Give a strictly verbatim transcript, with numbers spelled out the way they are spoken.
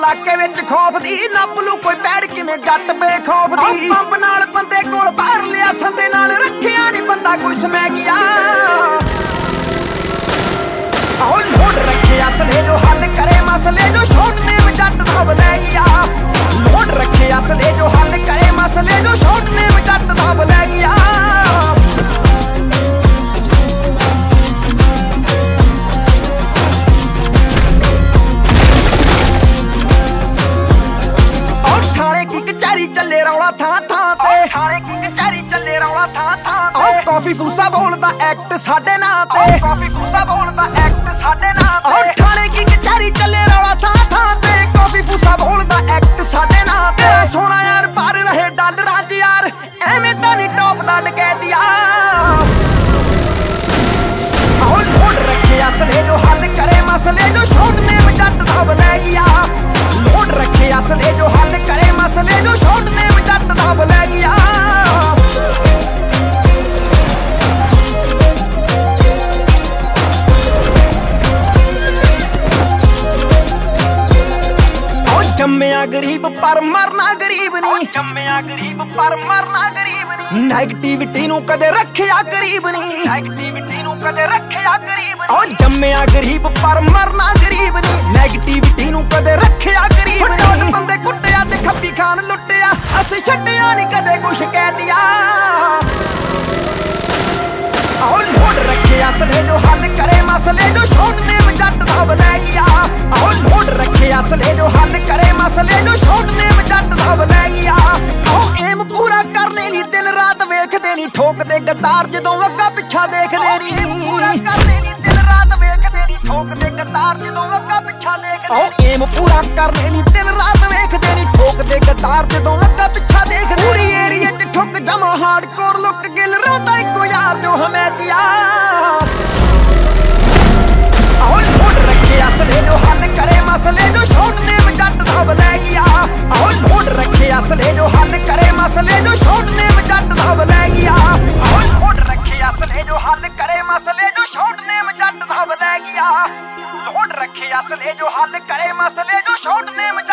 ਇਲਾਕੇ ਵਿੱਚ ਖੌਫ ਦੀ ਨੱਪ ਲੂ ਕੋਈ ਪੈੜ ਕਿਵੇਂ ਜੱਟ ਬੇਖੌਫ ਦੀ ਪੰਪ ਨਾਲ ਬੰਦੇ ਕੋਲ ਬਾਹਰ ਲਿਆ ਸੰਦੇ ਨਾਲ ਰੱਖਿਆ ਨਹੀਂ ਬੰਦਾ ਕੋਈ ਸਮੈ ਗਿਆ ਆਹ ਲੋਡ ਰੱਖੇ ਅਸਲੇ ਜੋ ਹੱਲ ਕਰੇ ਮਸਲੇ ਜੋ ਸ਼ੌਟ ਨੇ ਜੱਟ ਧਵ ਲੈ ਗਿਆ ਲੋਡ ਰੱਖੇ ਅਸਲੇ ਜੋ ਹੱਲ ਕਰੇ ਮਸਲੇ ਜੋ ਸ਼ੌਟ ਨੇ ਜੱਟ ਧਵ ਲੈ ਗਿਆ ਚੱਲੇ ਰੌਲਾ ਥਾਂ ਥਾਂ ਤੇ ਥਾਣੇ ਕੀ ਕਚਹਿਰੀ ਚੱਲੇ ਰੌਲਾ ਥਾਂ ਥਾਂ ਤੇ ਕਾਫੀ ਫੂਸਾ ਬੋਲਦਾ ਐਕਟ ਸਾਡੇ ਨਾਂ ਤੇ ਕਾਫੀ ਫੂਸਾ ਬੋਲਦਾ ਐਕਟ ਸਾਡੇ ਨਾਂ ਤੇ ਥਾਣੇ ਕੀ ਕਚਹਿਰੀ ਚੱਲੇ ਰੌਲਾ ਥਾਂ ਥਾਂ ਤੇ ਕਾਫੀ ਫੂਸਾ ਬੋਲਦਾ ਐਕਟ ਸਾਡੇ ਨਾਂ ਤੇ ਸੋਨਾ ਯਾਰ ਪਰ ਰਹੇ ਡਾਲਰਾਂ ਚ ਯਾਰ ਐਵੇਂ ਤਾਂ ਨਹੀਂ ਟੌਪ ਦਾ ਡਕੈਤੀਆ ਆਹ ਲੋਡ ਰੱਖੇ ਅਸਲੇ ਜੋ ਹੱਲ ਕਰੇ ਮਸਲੇ ਜੋ ਸ਼ੌਟ ਨੇ ਜੱਟ ਧਵ ਲੈ ਗਿਆ ਲੋਡ ਰੱਖੇ ਅਸਲੇ ਜੋ ਹੱਲ ਕਰੇ ਮਸਲੇ ਜੋ ਸ਼ੌਟ ਨੇ ਜੱਟ ਧਵ ਲੈ ਗਿਆ ਜੰਮਿਆ ਗਰੀਬ ਪਰ ਮਰਨਾ ਗਰੀਬ ਨਹੀਂ ਜੰਮਿਆ ਗਰੀਬ ਪਰ ਮਰਨਾ ਗਰੀਬ ਨਹੀਂ ਨੈਗੇਟਿਵਿਟੀ ਨੂੰ ਕਦੇ ਰੱਖਿਆ ਗਰੀਬ ਨਹੀਂ ਨੈਗੇਟਿਵਿਟੀ ਨੂੰ ਕਦੇ ਰੱਖਿਆ ਗਰੀਬ ਨਹੀਂ ਉਹ ਜੰਮਿਆ ਗਰੀਬ ਪਰ ਮਰਨਾ ਗਰੀਬ ਨਹੀਂ ਨੈਗੇਟਿਵਿਟੀ ਨੂੰ ਕਦੇ ਰੱਖਿਆ ਗਰੀਬ ਨਹੀਂ ਬੰਦੇ ਕੁੱਟਿਆ ਤੇ ਖੱਬੀ ਖਾਨ ਲੁੱਟਿਆ ਅਸੀਂ ਛੱਡਿਆ ਨਹੀਂ ਕਦੇ ਕੁਛ ਕਹਿ ਦਿਆ ਆਹ ਲੋਡ ਰੱਖੇ ਅਸਲੇ ਜੋ ਹੱਲ ਕਰੇ ਮਸਲੇ ਜੋ ਸ਼ੌਟ ਨੇ ਜੱਟ ਧਵ ਲੈ ਗਿਆ ਆਹ ਲੋਡ ਰੱਖੇ ਅਸਲੇ ਜੋ ਹੱਲ ਕਰੇ ਮਸਲੇ ਜੋ ਸ਼ੌਟ ਨੇ ਜੱਟ ਧਵ ਲੈ ਗਿਆ ਉਹ ਏਮ ਪੂਰਾ ਕਰਨੇ ਲਈ ਦਿਨ ਰਾਤ ਵੇਖਦੇ ਨਹੀਂ ਠੋਕਦੇ ਗਤਾਰ ਜਦੋਂ ਅੱਗਾ ਪਿੱਛਾ ਦੇਖਦੇ ਨਹੀਂ ਪੂਰਾ ਕਰਨੇ ਲਈ ਦਿਨ ਰਾਤ ਵੇਖਦੇ ਨਹੀਂ ਠੋਕਦੇ ਗਤਾਰ ਜਦੋਂ ਅੱਗਾ ਪਿੱਛਾ ਦੇਖਦੇ ਉਹ ਏਮ ਪੂਰਾ ਕਰਨੇ ਲਈ ਦਿਨ ਰਾਤ ਵੇਖਦੇ ਨਹੀਂ ਠੋਕਦੇ ਗਤਾਰ ਜਦੋਂ ਅੱਗਾ ਪਿੱਛਾ ਦੇਖਦੇ ਪੂਰੀ ਏਰੀਏ 'ਚ ਠੁੱਕ ਜਮਾ ਹਾਰਡਕੋਰ ਲੁੱਕ ਗਿਲ ਰੋਂਦਾ ਇੱਕੋ ਯਾਰ ਜੋ ਹਮੈਤੀਆ ਆਹ ਲੋਡ ਰੱਖੇ ਅਸਲੇ ਜੋ ਹੱਲ ਕਰੇ ਮਸਲੇ ਜੋ ਸ਼ੌਟ ਨੇ ਜੱਟ ਧਵ ਲੈ ਗਿਆ ਆਹ ਲੋਡ ਰੱਖੇ ਅਸਲੇ ਜੋ ਹੱਲ ਕਰੇ ਮਸਲੇ ਜੋ ਸ਼ੌਟ ਨੇ ਜੱਟ ਧਵ ਲੈ ਗਿਆ ਆਹ ਲੋਡ ਰੱਖੇ ਅਸਲੇ ਜੋ ਹੱਲ ਕਰੇ ਮਸਲੇ ਜੋ ਸ਼ੌਟ ਨੇ ਜੱਟ ਧਵ ਲੈ ਗਿਆ ਲੋਡ ਰੱਖੇ ਅਸਲੇ ਜੋ ਹੱਲ ਕਰੇ ਮਸਲੇ ਜੋ ਸ਼ੌਟ ਨੇ